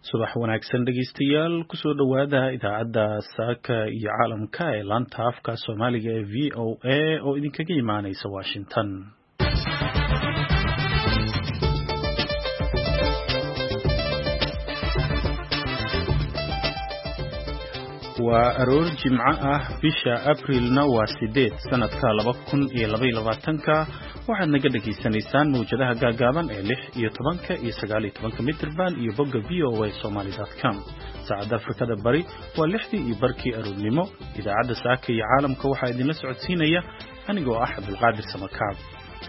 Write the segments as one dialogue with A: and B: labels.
A: subax wanaagsan dhegeystayaal kusoo dhawaada idaacadda saaka iyo caalamka ee laanta afka Soomaaliga ee VOA oo idinkaga imaanaysa Washington. waa aroor jimco ah bisha Aprilna waa 8 sanadka 2022 waxaad naga dhageysanaysaan mawjadaha gaagaaban ee 6 iyo 10 iyo 19 mitirban iyo bogga voasomali.com. saacadda Afrikada Bari waa 6 iyo barkii aroornimo. idaacadda saaka iyo caalamka waxaa idinla socodsiinaya anigoo ah Abdulqaadir Samakaab.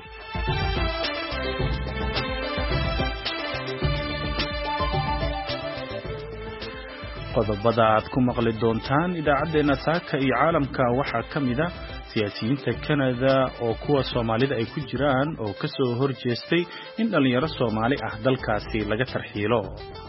A: qodobada aad ku maqli doontaan idaacadeena saaka iyo caalamka waxaa ka mid ah siyaasiyiinta Canada oo kuwa Soomaalida ay ku jiraan oo ka soo horjeestay in dhalinyaro Soomaali ah dalkaasi laga tarxiilo.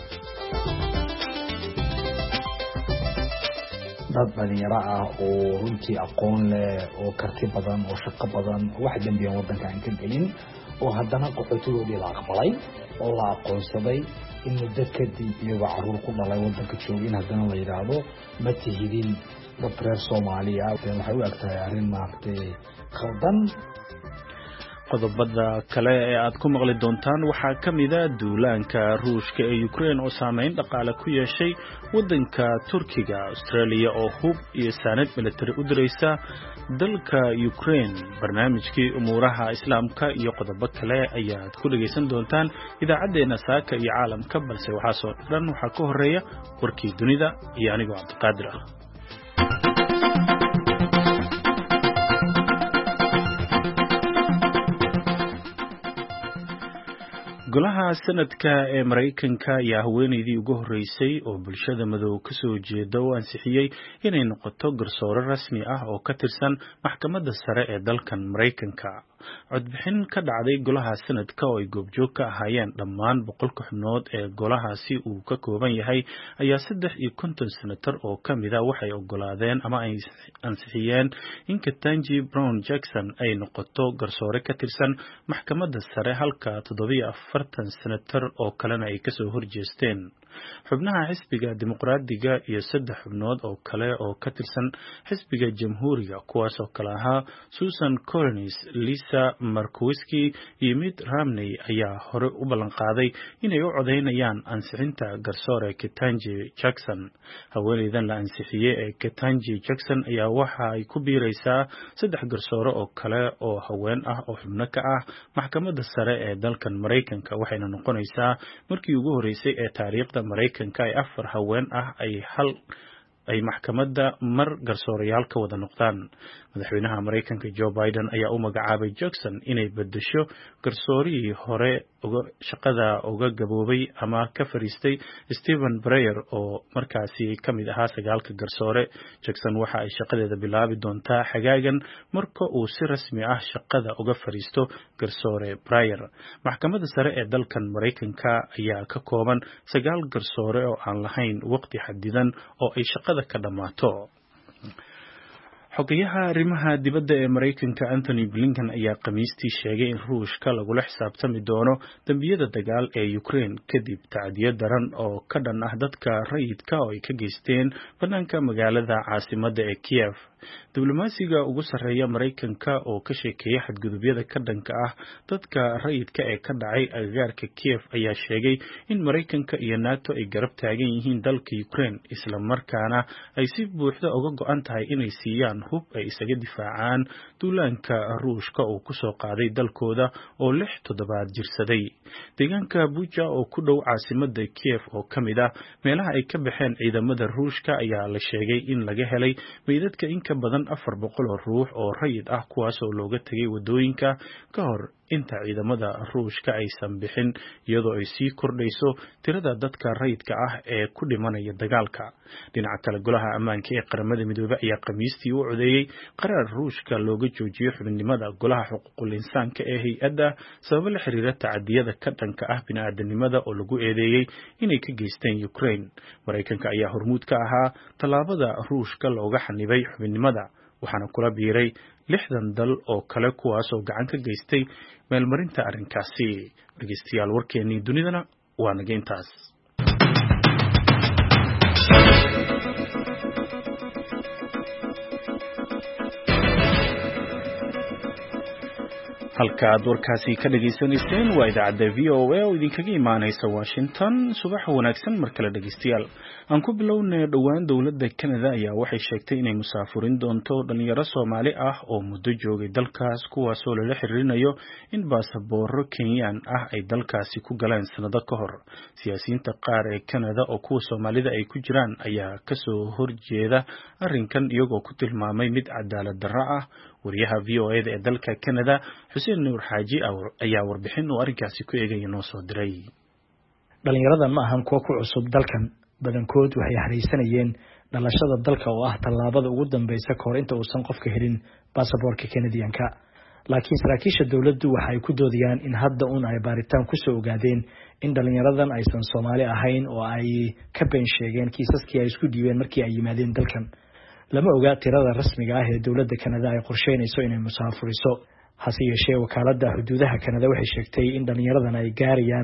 B: dad dhalinyaro ah oo runtii aqoon leh oo karti badan oo shaqo badan wax dambiyan wadanka aan ka gelin oo haddana qaxootigoodii la aqbalay oo la aqoonsaday in muddo kadib iyagoo caruur ku dhalay wadanka joogin haddana la yidhaahdo ma tihidin dad reer Soomaaliya waxay u egtahay arrin maaragtay khaldan.
A: qodobada kale ee aad ku maqli doontaan waxaa ka mid ah duulaanka Ruushka ee Ukraine oo saameyn dhaqaale ku yeeshay wadanka Turkiga. Australia oo hub iyo saanad military u diraysa dalka Ukraine. barnaamijkii umuuraha islaamka iyo qodobo kale ayaad ku dhageysan doontaan idaacadeena saaka iyo caalamka, balse waxaasoo dhan waxaa ka horeeya warkii dunida iyo anigoo Cabdiqaadir ah. golaha sanadka ee Mareykanka ayaa haweeneydii ugu horeysay oo bulshada madow ka soo jeeda oo ansixiyay inay noqoto garsoore rasmi ah oo ka tirsan maxkamadda sare ee dalkan Mareykanka. codbixin ka dhacday golaha sanadka oo ay goobjoog ka ahaayeen dhammaan 100 xubnood ee golahaasi uu ka kooban yahay ayaa 53 senator oo kamid ah waxay ogolaadeen ama ay ansixiyeen in Ketanji Brown Jackson ay noqoto garsoore ka tirsan maxkamadda sare, halka 47 senator oo kalena ay ka soo horjeesteen. xubnaha xisbiga dimuqraadiga iyo 3 xubnood oo kale oo ka tirsan xisbiga jamhuuriga kuwaas oo kala ahaa Susan Collins, Lisa Murkowski iyo Mitt Romney ayaa hore u ballan qaaday inay u codeynayaan ansixinta garsoore Ketanji Jackson. haweeneydan la ansixiyay ee Ketanji Jackson ayaa waxa ay ku biiraysaa 3 garsoore oo kale oo haween ah oo xubno ka ah maxkamadda sare ee dalkan Mareykanka, waxayna noqonaysaa markii ugu horeysay ee taariikhda Mareykanka ay 4 haween ah ay maxkamadda mar garsooreyaal ka wada noqdaan. madaxweynaha Mareykanka Joe Biden ayaa u magacaabay Jackson inay bedesho garsoorihii hore shaqada uga gaboobay ama ka fariistay Stephen Breyer oo markaasi ka mid ahaa 9 garsoore. Jackson waxa ay shaqadeeda bilaabi doontaa xagaagan marka uu si rasmi ah shaqada uga fariisto garsoore Breyer. maxkamadda sare ee dalkan Mareykanka ayaa ka kooban 9 garsoore oo aan lahayn waqti xadidan oo ay shaqada ka dhamaato. xogayaha arrimaha dibadda ee Mareykanka Anthony Blinken ayaa Khamiistii sheegay in Ruushka lagula xisaabtami doono dambiyada dagaal ee Ukraine kadib tacdiyo daran oo ka dhan ah dadka rayidka oo ay ka geysteen banaanka magaalada caasimadda ee Kiev. diblomaasiga ugu sarreeya Mareykanka oo ka sheekeeyay xadgudubyada ka dhanka ah dadka rayidka ee ka dhacay agagaarka Kiev ayaa sheegay in Mareykanka iyo NATO ay garab taagan yihiin dalka Ukraine, isla markaana ay si buuxda uga go'an tahay inay siiyaan hub ay isaga difaacaan duulaanka Ruushka oo ku soo qaaday dalkooda oo 6 toddobaad jirsaday. deegaanka Bucha oo ku dhow caasimadda Kiev oo ka mid ah meelaha ay ka baxeen ciidamada Ruushka ayaa la sheegay in laga helay meydadka in ka badan 400 oo ruux oo rayid ah kuwaas oo looga tagay wadooyinka ka hor inta ciidamada Ruushka aysan bixin, iyadoo ay sii kordhayso tirada dadka rayidka ah ee ku dhimanaya dagaalka. dhinaca kale, golaha ammaanka ee qaramada midoobay ayaa Khamiistii u codeeyay qaraar Ruushka looga joojiyo xubinimada golaha xuquuqul insaanka ee hay'adda sababo la xiriira tacadiyada ka dhanka ah bini'aadanimada oo lagu eedeeyay inay ka geysteen Ukraine. Mareykanka ayaa hormuud ka ahaa tallaabada Ruushka looga xanibay xubinimada, waxaana kula biiray 60 dal oo kale kuwaas oo gacan ka geystay meelmarinta arrinkaasi. dhageystayaal, warkeennii dunidana waa naga intaas. halka aad warkaasi ka dhageysanayseen waa idaacadda VOA oo idinkaga imaanaysa Washington. subax wanaagsan mar kale dhageystayaal. aan ku bilownay dhawaan dawladda Canada ayaa waxay sheegtay inay musaafurin doonto dhalinyaro Soomaali ah oo muddo joogay dalkaas kuwaas oo lala xiriirinayo in baasaboorro Kenyan ah ay dalkaasi ku galeen sanado ka hor. siyaasiyiinta qaar ee Canada oo kuwa Soomaalida ay ku jiraan ayaa ka soo horjeeda arrinkan iyagoo ku tilmaamay mid cadaalad darro ah. wariyaha VOA ee dalka Canada Xuseen Nuur Xaaji ayaa warbixin uu arrinkaasi ku eegay noo soo diray.
C: dhalinyaradan ma ahan kuwa ku cusub dalkan, badankood waxay haraysanayeen dhalashada dalka oo ah tallaabada ugu dambaysa kahor inta uusan qofka helin baasaboorka Canadianka. laakiin saraakiisha dawladdu waxay ku doodayaan in hadda ay baaritaan ku soo ogaadeen in dhalinyaradan aysan Soomaali ahayn oo ay ka been sheegeen kiisaskii ay isku dhiibeen markii ay yimaadeen dalkan. lama oga tirada rasmiga ah ee dawladda Canada ay qorsheynayso inay musaafuriso. hase yeeshee wakaaladda xuduudaha Canada waxay sheegtay in dhalinyaradan ay gaarayaan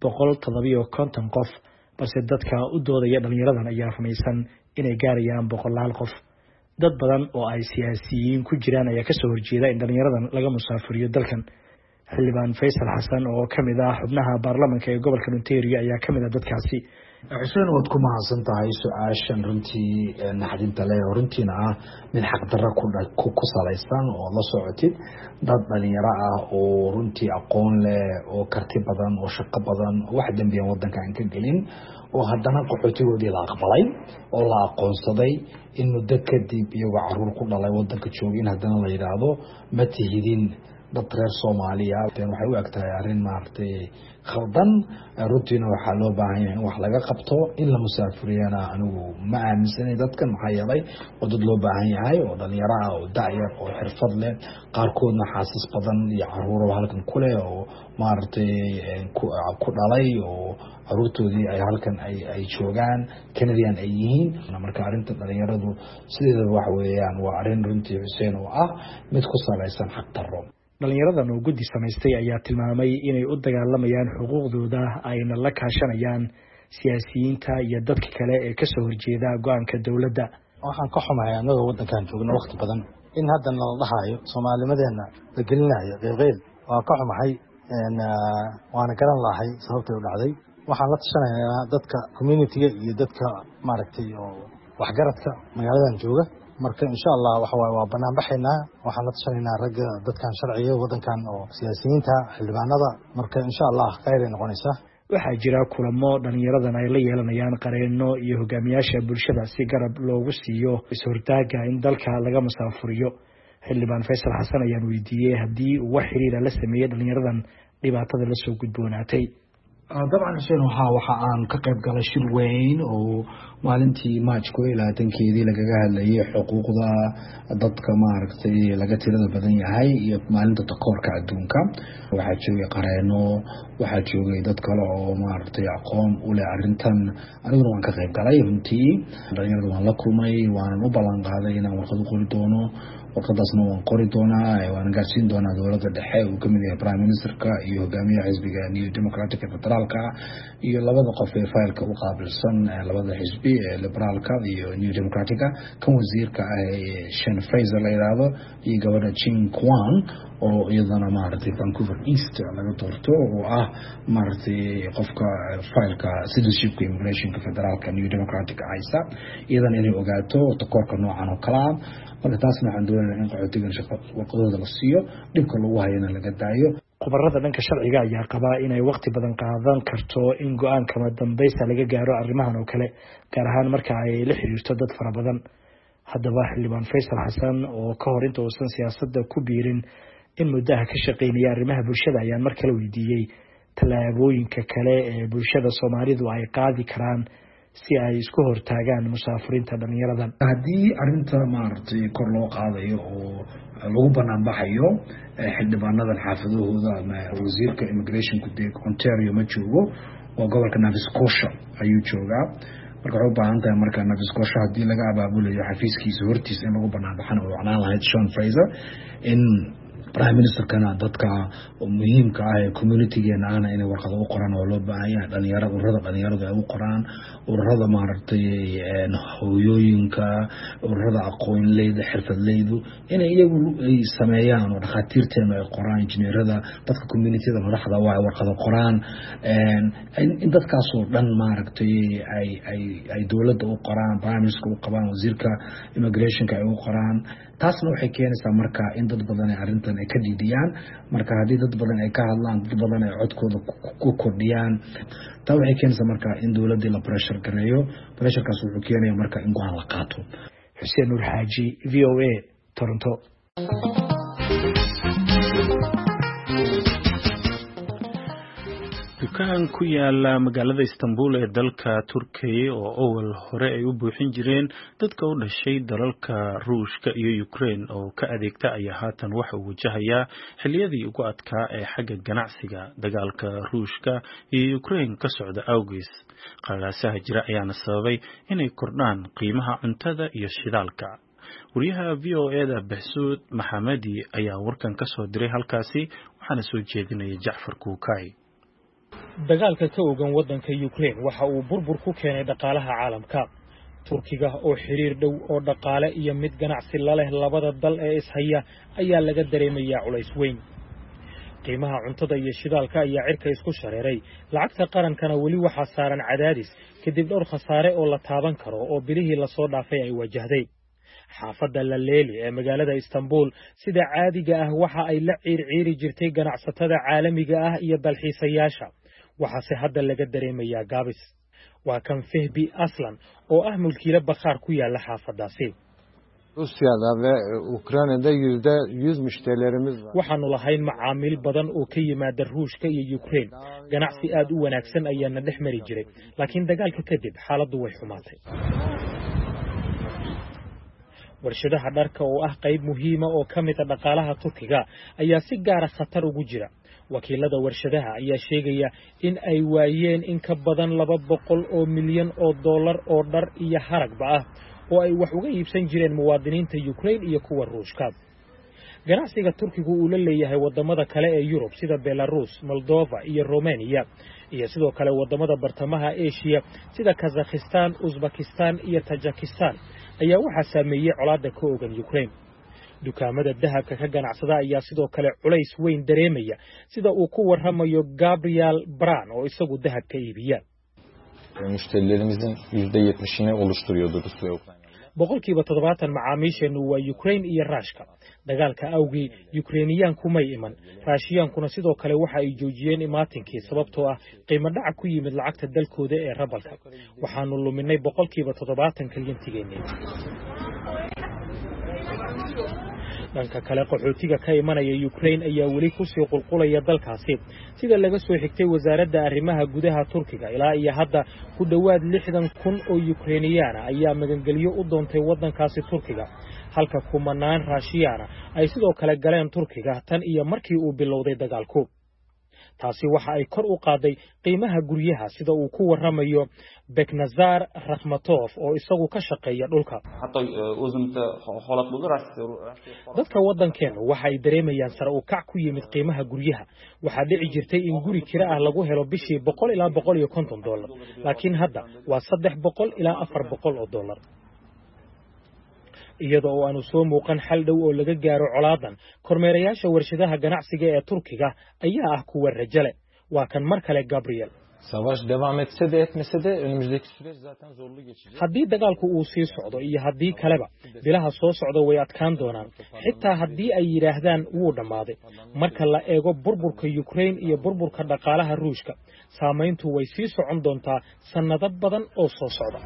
C: 150 qof, balse dadka u doodaya dhalinyaradan ayaa rumaysan inay gaarayaan 100 qof. dad badan oo ay siyaasiyiin ku jiraan ayaa ka soo horjeeda in dhalinyaradan laga musaafuriyo dalkan. xildhibaan Faysal Xasan oo kamid ah xubnaha baarlamaanka ee gobolka Ontario ayaa kamid ah dadkaasi.
B: Xuseen waad ku mahadsan tahay su'aashan runtii naxdinta leh oo runtiina ah mid xaq darro ku salaysan oo la socotid dad dhalinyaro ah oo runtii aqoon leh oo karti badan oo shaqo badan wax dambiyan wadanka aan ka gelin oo haddana qaxootigoodii la aqbalay oo la aqoonsaday in muddo kadib iyagoo caruur ku dhalay wadanka joogin haddana la yidhaahdo ma tihidin dad reer Soomaaliya. waxay u egtahay arrin maartay khaldan. runtiina waxaa loo baahan yahay in wax laga qabto in la musaafiriyana anigu ma aaminsanay dadkan maxaa yeelay oo dad loo baahan yahay oo dhalinyaro ah oo da'yar oo xirfad leh qaarkoodna xaasas badan iyo caruur halkan ku leh oo maartay ku dhalay oo caruurtoodii ay halkan ay joogaan Canadian ay yihiin. marka arrinta dhalinyaradu sideedaba wax weeyaan waa arrin runtii Xuseen oo ah mid ku salaysan xaq darro.
C: dhalinyaradan oo guddi samaystay ayaa tilmaamay inay u dagaalamayaan xuquuqdooda ayna la kaashanayaan siyaasiyiinta iyo dadka kale ee ka soo horjeeda go'aanka dawladda.
D: waxaan ka xumahay annaga wadankan joogno waqti badan in hadda la dhahayo Soomaalimadeena la gelinayo qeyb waa ka xumahay waana garan lahay sababtay u dhacday. waxaan la tashanayaa dadka community-ga iyo dadka maaragtay oo waxgaradka magaaladan jooga. marka insha Allah waa banaan baxaynaa. waxaan la tashanaynaa ragga dadkan sharciga wadankan oo siyaasiyiinta xildhibaanada. marka insha Allah khayr ay noqonaysaa.
C: waxaa jira kulamo dhalinyaradan ay la yeelanayaan qareeno iyo hogaamiyaasha bulshada si garab loogu siiyo is-hortaaga in dalka laga musaafuriyo. xildhibaan Faysal Xasan ayaan weydiiyey haddii uu wax xiriir la sameeyay dhalinyaradan dhibaatada la soo gudboonaatay.
B: dabcan Xuseen waxa aan ka qayb galay shir weyn oo maalintii March 20keedii lagaga hadlayay xuquuqda dadka maaragtay laga tirada badan yahay iyo maalinta takoorka adduunka. waxaa joogay qareeno, waxaa joogay dad kale oo maaragtay aqoon u leh arrintan. aniguna waan ka qayb galay runtii. dhalinyarada waan la kulmay, waan u ballan qaaday inaan warqad u qori doono. warqadaasna waan qori doonaa, waan gaarsiin doonaa dowladda dhexe uu ka mid yahay Prime Ministerka iyo hogaamiyaha xisbiga New Democratic federaalka iyo labada qof ee faylka u qaabilsan labada xisbi ee liberaalka iyo New Democratic kan wasiirka Sean Fraser la yiraahdo iyo gabadha Chin Kwan oo iyadana maaragtay Vancouver East laga doorto oo ah maaragtay qofka faylka citizenship immigration federaalka New Democratic aysa iyadana inay ogaato takoorka noocan oo kala marka taasna waxaan doonayaa in qaxootiga warqadooda la siiyo dhibka lagu hayana laga daayo.
C: khubarada dhanka sharciga ayaa qabaa inay waqti badan qaadan karto in go'aankama dambaysta laga gaaro arrimahan oo kale, gaar ahaan marka ay la xiriirto dad fara badan. haddaba xildhibaan Faysal Xasan oo ka hor inta uusan siyaasadda ku biirin in muddaha ka shaqeynaya arrimaha bulshada ayaan mar kale weydiiyey tallaabooyinka kale ee bulshada Soomaalidu ay qaadi karaan si ay isku hortaagaan musaafirinta dhalinyaradan.
B: haddii arrinta maaragtay kor loo qaadayo oo lagu banaan baxayo xildhibaanadan xaafadahooda ama wasiirka immigrationku Ontario ma joogo oo gobolka Nova Scotia ayuu joogaa. marka waxay u baahan tahay marka Nova Scotia haddii laga abaabulayo xafiiskiisa hortiisa in lagu banaan baxana oo wacnaan lahayd Sean Fraser in prime ministerkana dadka muhiimka ah ee communitygeena ahna inay warqado u qoraan oo loo baahan yahay dhalinyarada ururada dhalinyaradu ay u qoraan ururada maaragtay hooyooyinka ururada aqoonleyda xirfadleydu inay iyagu ay sameeyaan oo dhakhaatiirteena ay qoraan injineerada dadka communityada madaxda waa warqado qoraan in dadkaas oo dhan maaragtay ay dowladda u qoraan prime minister u qabaan wasiirka immigrationka ay u qoraan taasna waxay keenaysaa marka in dad badan ay arrintan ay ka dhiidhiyaan marka haddii dad badan ay ka hadlaan dad badan ay codkooda ku kordhiyaan taa waxay keenaysaa marka in dowladdii la pressure gareeyo pressurekaas wuxuu keenaya marka in go-aan la qaato.
C: Xuseen Nuur Xaaji, v o a, Toronto.
A: dukaan ku yaala magaalada Istanbul ee dalka Turkiga oo awal hore ay u buuxin jireen dadka u dhashay dalalka Ruushka iyo Ukraine oo ka adeegta ayaa haatan waxa uu wajahayaa xilliyadii ugu adkaa ee xagga ganacsiga dagaalka Ruushka iyo Ukraine ka socda awgees qalaasaha jira ayaana sababay inay kordhaan qiimaha cuntada iyo shidaalka. wariyaha VOA-da Bahsuud Maxamadi ayaa warkan ka soo diray halkaasi waxaana soo jeedinaya Jacfar Kuukay.
E: dagaalka ka ogan waddanka Ukraine waxa uu burbur ku keenay dhaqaalaha caalamka. Turkiga oo xiriir dhow oo dhaqaale iyo mid ganacsi la leh labada dal ee ishaya ayaa laga dareemayaa culays weyn. qiimaha cuntada iyo shidaalka ayaa cirka isku shareeray, lacagta qarankana weli waxa saaran cadaadis kadib dhowr khasaare oo la taaban karo oo bilihii la soo dhaafay ay wajahday. xaafadda Laleeli ee magaalada Istanbul sida caadiga ah waxa ay la ciirciiri jirtay ganacsatada caalamiga ah iyo dalxiisayaasha. waxaase hadda laga dareemayaa gaabis. waa kan Fehbi Aslan oo ah mulkiile bakhaar ku yaala xaafadaasi.
F: Rusyada ve Ukrayna'da %100 müşterilerimiz var.
E: waxaanu lahayn macaamiil badan oo ka yimaada Ruushka iyo Ukraine. ganacsi aad u wanaagsan ayaana dhex mari jiray, laakiin dagaalka kadib xaaladdu way xumaatay. warshadaha dharka oo ah qayb muhiima oo ka mid ah dhaqaalaha Turkiga ayaa si gaar ah khatar ugu jira. wakiilada warshadaha ayaa sheegaya in ay waayeen in ka badan 200 milyan oo dollar oo dhar iyo haragba ah oo ay wax uga iibsan jireen muwaadiniinta Ukraine iyo kuwa Ruushka. ganacsiga Turkigu uu la leeyahay wadamada kale ee Yurub sida Belarus, Moldova iyo Romania iyo sidoo kale wadamada bartamaha Asia sida Kazakhstan, Uzbekistan iyo Tajikistan ayaa waxa saameeyay colaadda ka ogan Ukraine. dukaamada dahabka ka ganacsada ayaa sidoo kale culays weyn dareemaya sida uu ku waramayo Gabriel Bran oo isagu dahabka iibiya.
F: Müşterilerimizin %70'ini oluşturuyordu Rusya ve Ukrayna.
E: boqolkiiba 70 macaamiisheenu waa Ukraine iyo Ruushka. dagaalka awgii Ukrainiyan kuma iman, Ruushiyaankuna sidoo kale waxa ay joojiyeen imaatinkii sababtoo ah qiimo dhac ku yimid lacagta dalkooda ee rubalka. waxaanu luminay boqolkiiba 70 kalyantigeennii. dhanka kale qaxootiga ka imanaya Ukraine ayaa weli ku sii qulqulaya dalkaasi sida laga soo xigtay wasaaradda arrimaha gudaha Turkiga. ilaa iyo hadda ku dhawaad 60,000 oo Ukrainiyan ayaa magangelyo u doontay waddankaasi Turkiga, halka kumanaan Ruushiyaan ay sidoo kale galeen Turkiga tan iyo markii uu bilowday dagaalku. taasi waxa ay kor u qaaday qiimaha guryaha sida uu ku waramayo Beknazar Rakhmatov oo isagu ka shaqeeya dhulka. dadka waddankeena waxa ay dareemayaan sare u kac ku yimid qiimaha guryaha. waxaa dhici jirtay in guri kira ah lagu helo bishii $100 ilaa $150, laakiin hadda waa $300 ilaa $400. iyadoo oo aanu soo muuqan xal dhow oo laga gaaro colaadan, kormeerayaasha warshadaha ganacsiga ee Turkiga ayaa ah kuwa rajale. waa kan mar kale Gabriel.
F: Savaş devam etse de etmese de önümüzdeki süreç zaten zorlu geçecek.
E: haddii dagaalku uu sii socdo iyo haddii kaleba bilaha soo socda way adkaan doonaan, xitaa haddii ay yiraahdaan wuu dhammaaday. marka la eego burburka Ukraine iyo burburka dhaqaalaha Ruushka, saamayntu way sii socon doontaa sanado badan oo soo socda.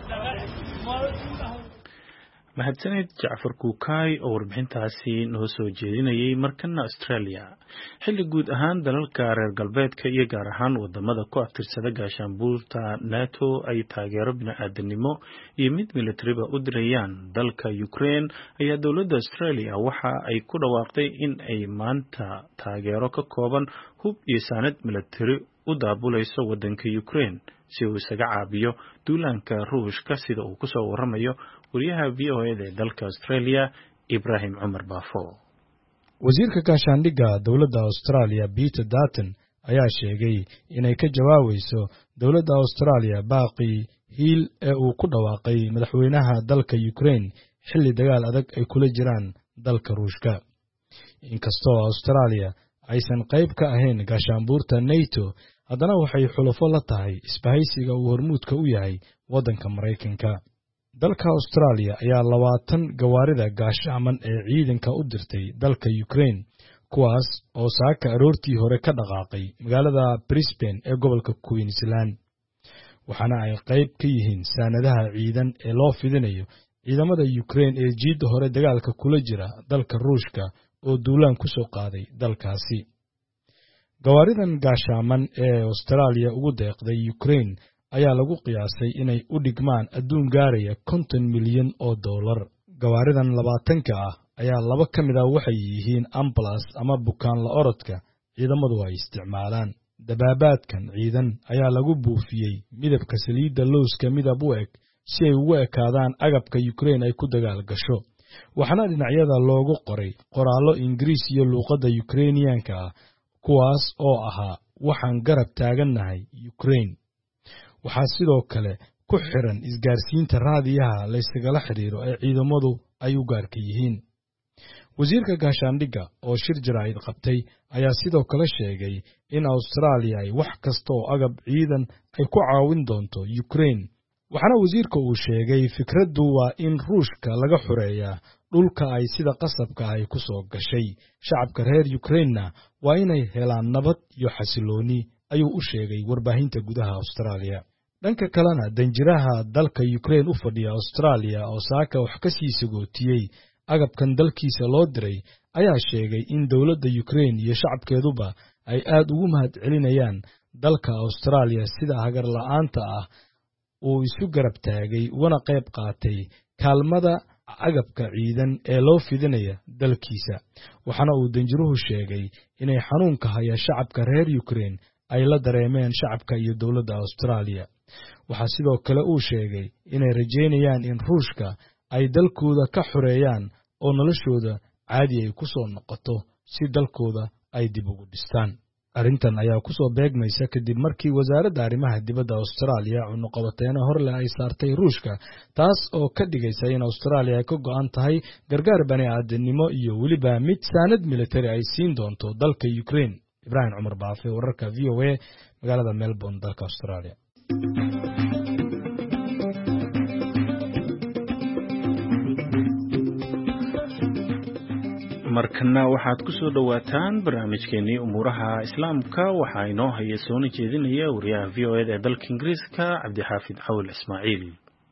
A: mahadsanid Jacfar Kuukay oo warbixintaasi noo soo jeedinayay. markana Australia, xilli guud ahaan dalalka reer galbeedka iyo gaar ahaan wadamada ku aftirsada gaashaanbuurta NATO ay taageero bini'aadanimo iyo mid militariba u dirayaan dalka Ukraine, ayaa dowladda Australia waxa ay ku dhawaaqday in ay maanta taageero ka kooban hub iyo saanad militari u daabulayso waddanka Ukraine si uu isaga caabiyo duulaanka Ruushka, sida uu ku soo waramayo wariyaha VOA-da dalka Australia Ibrahim Umar Bafo.
G: wasiirka gaashaandhigga dowladda Australia Peter Dutton ayaa sheegay inay ka jawaabayso dowladda Australia baaqii hiil ee uu ku dhawaaqay madaxweynaha dalka Ukraine xilli dagaal adag ay kula jiraan dalka Ruushka. Inkastoo Australia aysan qayb ka ahayn gaashaanbuurta NATO, haddana waxay xulufo la tahay isbahaysiga uu hormuudka u yahay waddanka Mareykanka. dalka Australia ayaa 20 gawaarida gaashaaman ee ciidanka u dirtay dalka Ukraine, kuwaas oo saaka aroortii hore ka dhaqaaqay magaalada Brisbane ee gobolka Queensland. waxaana ay qayb ka yihiin saanadaha ciidan ee loo fidinayo ciidamada Ukraine ee jiidda hore dagaalka kula jira dalka Ruushka oo duulaan ku soo qaaday dalkaasi. gawaaridan gaashaaman ee Australia ugu deeqday Ukraine ayaa lagu qiyaasay inay u dhigmaan adduun gaaraya $50 milyan. gawaaridan 20-ka ah ayaa 2 ka mid ah waxay yihiin ambulance ama bukaan la orodka ciidamadu ay isticmaalaan. dabaabaadkan ciidan ayaa lagu buufiyey midabka saliidda lowska midab u eg si ay ugu ekaadaan agabka Ukraine ay ku dagaal gasho. waxaana dhinacyada loogu qoray qoraallo Ingiriis iyo luuqadda Ukrainianka ah, kuwaas oo ahaa waxaan garab taagannahay Ukraine. waxaa sidoo kale ku xiran isgaarsiinta raadiyaha la isagala xiriiro ee ciidamadu ay u gaarka yihiin. wasiirka gaashaandhigga oo shir jaraa'id qabtay ayaa sidoo kale sheegay in Australia ay wax kasta oo agab ciidan ay ku caawin doonto Ukraine. waxaana wasiirka uu sheegay fikraddu waa in Ruushka laga xureeyaa dhulka ay sida qasabka ay ku soo gashay. shacabka reer Ukraine waa inay helaan nabad iyo xasilooni, ayuu u sheegay warbaahinta gudaha Australia. dhanka kalena danjiraha dalka Ukraine u fadhiya Australia oo saaka wax ka sii sagootiyey agabkan dalkiisa loo diray ayaa sheegay in dowladda Ukraine iyo shacabkeeduba ay aad ugu mahadcelinayaan dalka Australia sida hagar la'aanta ah uu isu garab taagay ugana qayb qaatay kaalmada agabka ciidan ee loo fidinaya dalkiisa. waxaana uu danjiruhu sheegay inay xanuunka haya shacabka reer Ukraine ay la dareemeen shacabka iyo dowladda Australia. waxaa sidoo kale uu sheegay inay rajeynayaan in Ruushka ay dalkooda ka xureeyaan oo noloshooda caadi ay ku soo noqoto si dalkooda ay dib ugu dhistaan. arrintan ayaa ku soo beegmaysa kadib markii wasaaradda arrimaha dibadda Australia cunuqabateena horle ay saartay Ruushka, taas oo ka dhigaysa in Australia ay ka go'an tahay gargaar bani'aadanimo iyo weliba mid saanad military ay siin doonto dalka Ukraine. Ibrahim Cumar Baafe, wararka VOA, magaalada Melbourne, dalka Australia.
A: markana waxaad ku soo dhawaataan barnaamijkeenii umuuraha islaamka. waxaa inoo haya soona jeedinaya wariyaha VOA ee dalka Ingiriiska Cabdixaafid Cawil Ismaaciil.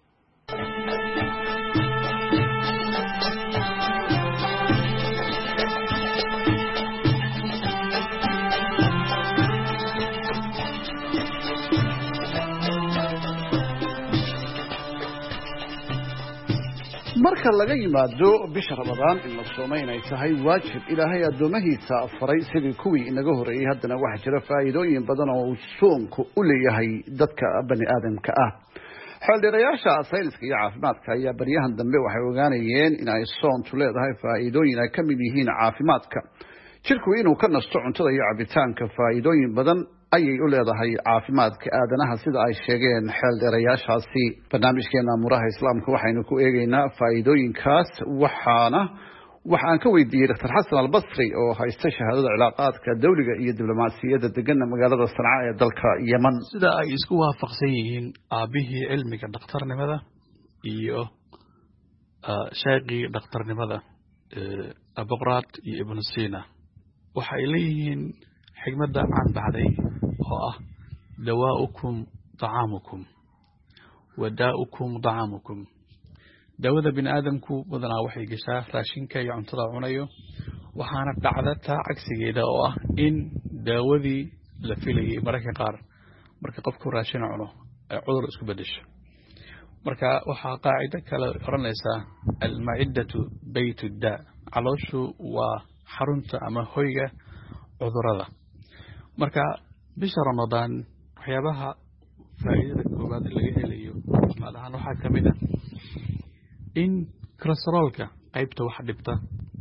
H: marka laga yimaado bisha Ramadaan in la soomo inay tahay waajib Ilaahay addoomahiisa faray sidii kuwii inaga horeeyay, haddana waxaa jira faa'iidooyin badan oo uu soonku u leeyahay dadka bani aadamka ah. xeeldheerayaasha sayniska iyo caafimaadka ayaa baryahan dambe waxay ogaanayeen in ay soontu leedahay faa'iidooyin ay ka mid yihiin caafimaadka jirku inuu ka nasto cuntada iyo cabitaanka. faa'iidooyin badan ayay u leedahay caafimaadka aadanaha sida ay sheegeen xeeldheerayaashaasi. barnaamijkeena amuraha islaamka waxaynu ku eegaynaa faa'iidooyinkaas, waxaan ka weydiiyey Dr. Xasan Albasri oo haysta shahaadada cilaaqaadka dawliga iyo diblomaasiyadda deganna magaalada Sanca ee dalka Yemen.
I: sida ay isku waafaqsan yihiin aabihii cilmiga dhakhtarnimada iyo sheekii dhakhtarnimada Abuqraat iyo Ibn Sina, waxay leeyihiin xigmadda caan baxday oo ah dawaa'ukum طعامكم وداؤكم طعامكم. dawada bini aadamku badanaa waxay gashaa raashinka iyo cuntada cunayo, waxaana dhacdata cagsigeeda oo ah in daawadii la filayay mararka qaar marka qofku raashin cuno ay cudur isku bedesho. marka waxaa qaacido kale oranaysa al-ma'iddatu baytu daa, calooshu waa xarunta ama hoyga cudurada. marka bisha Ramadaan waxyaabaha faa'iidada koobaad laga helayo malahan waxaa kamid ah in cholesterolka qaybta wax dhibta in marka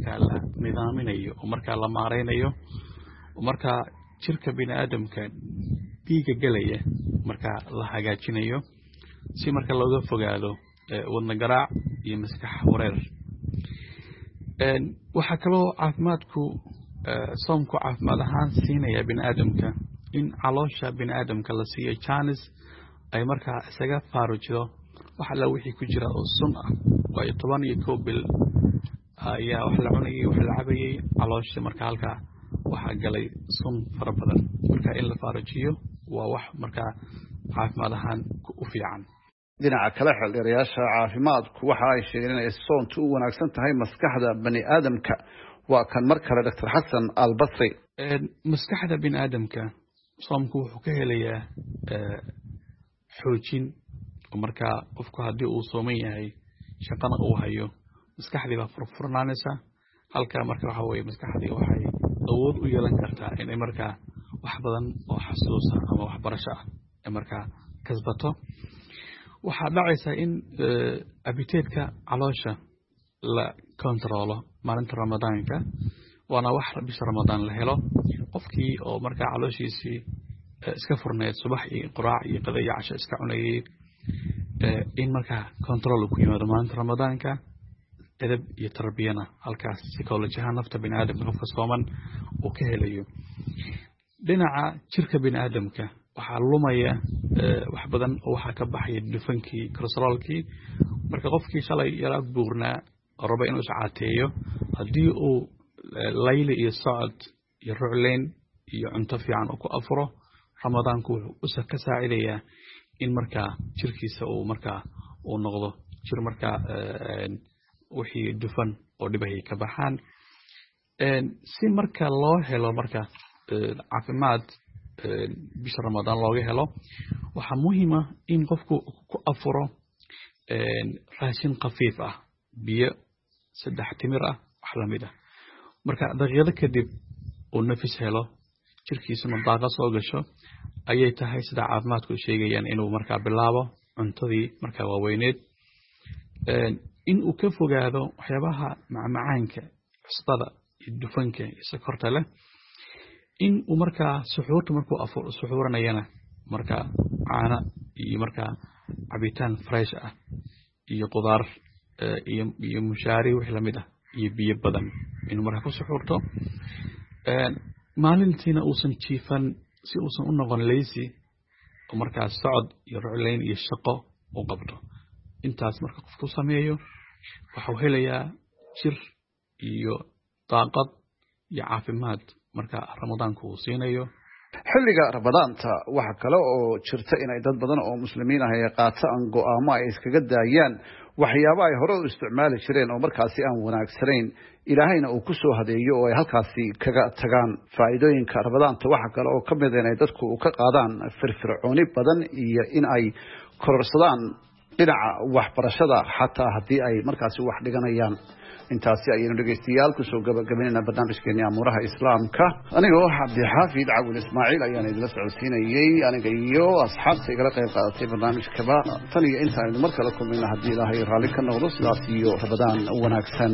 I: markaa la nidaaminayo oo markaa la maareynayo oo markaa jirka bini'aadamka dhiigga galaya markaa la hagaajinayo si marka looga fogaado wadna garaac iyo maskax wareer. waxaa kaloo caafimaadku soomku caafimaad ahaan siinaya bini'aadamka in caloosha bini'aadamka la siiyo chance ay markaa isaga faarujido wax alla wixii ku jira oo sun ah. waayo 11 bil ayaa wax la cunayay wax la cabayay caloosha markaa halkaa waxaa galay sun fara badan. marka in la faarujiyo waa wax markaa caafimaad ahaan u fiican.
H: dhinaca kale xildhibayaasha caafimaadku waxa ay sheegeen in soontu u wanaagsan tahay maskaxda bani'aadamka. waa kan mar kale Dr. Xasan Al-Basri.
I: maskaxda bini'aadamka soomku wuxuu ka helayaa xoojin oo markaa qofku haddii uu sooman yahay shaqana uu hayo maskaxdii baa furfurnaanaysa. halkaa marka waxa weeye maskaxdii waxay awood u yeelan kartaa inay markaa wax badan oo xasuusa ama waxbarasho ah ay markaa kasbato. waxaa dhacaysa in abiteedka caloosha la kontrolo maalinta ramadaanka waana wax bisha ramadaan la helo. qofkii oo markaa calooshiisii iska furneed subax iyo quraac iyo qada iyo casho iska cunayay in markaa control ku yimaado maalinta ramadaanka edeb iyo tarbiyana halkaas psychology ahaan nafta bini'aadamka qofka sooman uu ka helayo. dhinaca jirka bini'aadamka waxaa lumaya wax badan oo waxaa ka baxaya dufankii cholesterolkii. marka qofkii shalay yaraa buurnaa oo raba inuu iscaateeyo haddii uu layli iyo socod iyo rucleyn iyo cunto fiican uu ku afuro ramadaanku wuxuu ka saacidayaa in markaa jirkiisa uu markaa uu noqdo jir markaa wixii dufan oo dhibay ka baxaan. si marka loo helo marka caafimaad bisha ramadaan looga helo waxaa muhiim ah in qofku ku afuro raashin khafiif ah, biyo 3 timir ah wax la mid ah. marka daqiiqado kadib uu nafis helo jirkiisuna daaqa soo gasho ayay tahay sida caafimaadku sheegayaan inuu markaa bilaabo cuntadii markaa waaweyneed. in uu ka fogaado waxyaabaha macmacaanka cusbada iyo dufanka iyo sokorta leh. in uu markaa suxuurta markuu suxuuranayana markaa caana iyo markaa cabitaan fresh ah iyo qudaar iyo mushaari wixii lamid ah iyo biyo badan inuu markaa ku suxuurto. maalintiina uusan jiifan si uusan u noqon lazy oo markaa socod iyo rucleyn iyo shaqo u qabto. intaas marka qofku sameeyo waxuu helayaa jir iyo daaqad iyo caafimaad marka ramadaanku uu siinayo.
H: xilliga ramadaanta waxa kale oo jirta inay dad badan oo muslimiin ah ay qaataan go'aamo ay iskaga daayaan waxyaabo ay hore u isticmaali jireen oo markaasi aan wanaagsanayn ilaahayna uu ku soo hadeeyo oo ay halkaasi kaga tagaan. faa'iidooyinka ramadaanta waxa kale oo ka mid ah inay dadku ka qaadaan firfircooni badan iyo in ay kororsadaan dhinaca waxbarashada xataa haddii ay markaasi wax dhiganayaan. intaasi ayaynu dhegeystayaal kusoo gabagabaynayna barnaamijkeeni amuuraha islaamka. anigoo cabdixaafid cawil ismaaciil ayaan idila socodsiinayey aniga iyo asxaabta igala qayb qaadatay barnaamijkaba. tan iyo intaaynu mar kale kulmayna haddii ilaahay raalli ka noqdo sidaas iyo ramadaan wanaagsan.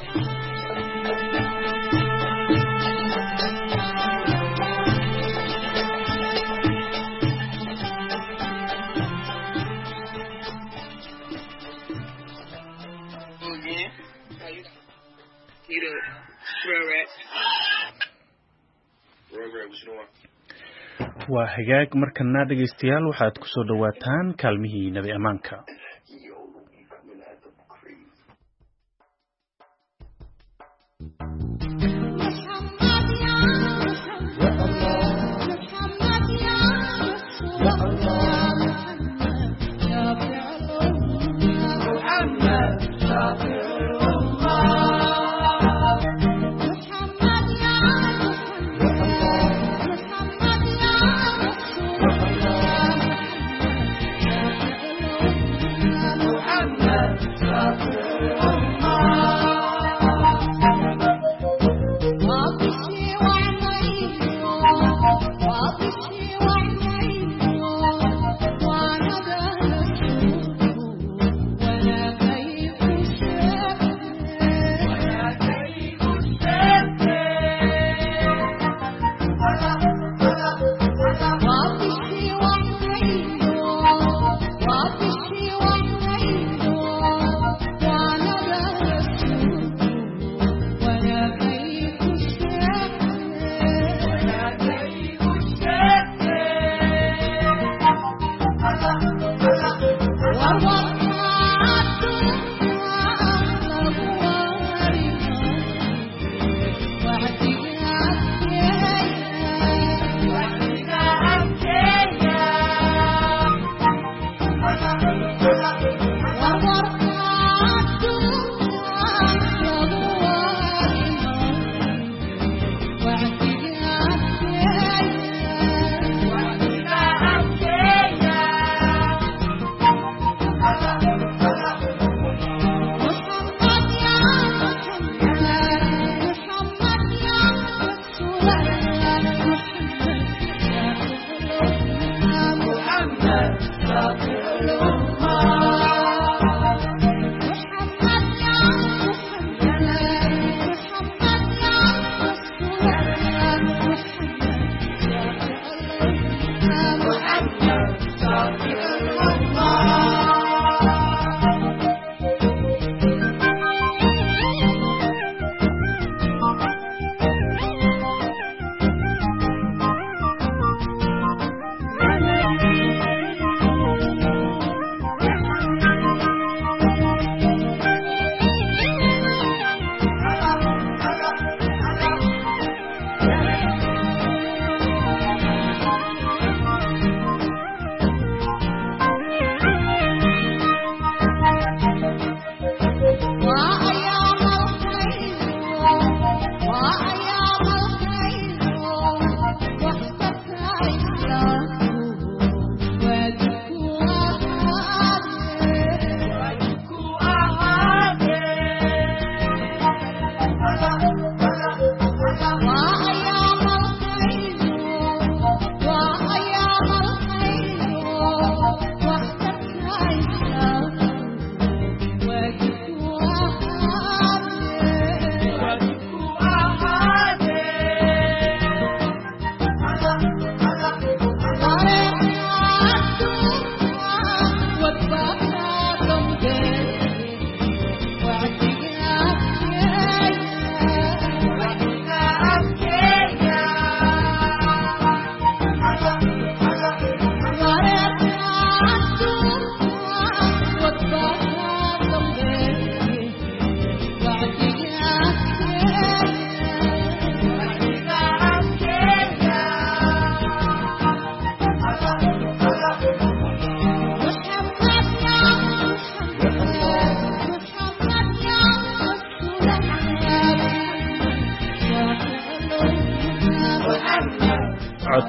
A: waa hagaag markana dhegeystayaal waxaad ku soo dhawaataan kaalmihii nabi amaanka.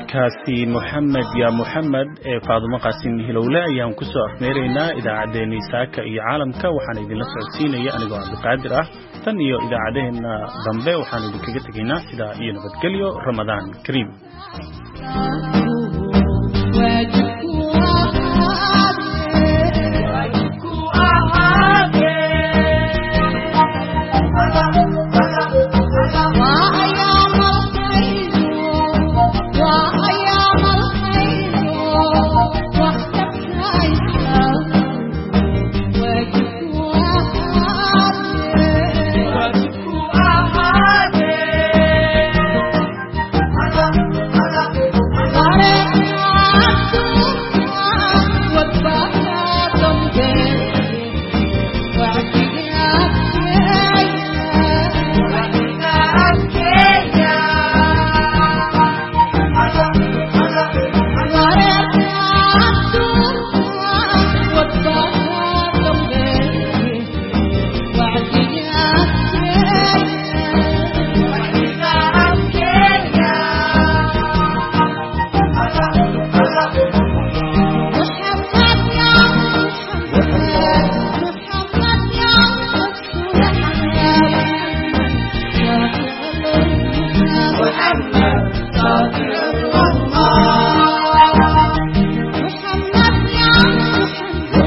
A: codkaasi Mohamed ya Mohamed ee Faadumo Qaasim Hilowle ayaan ku soo afmeeraynaa idaacadeena saaka iyo caalamka waxaan idin la socodsiinaya anigoo Cabdiqaadir ah tan iyo idaacadeena dambe waxaan idin kaga tagaynaa sida iyo nabadgelyo Ramadaan Kariim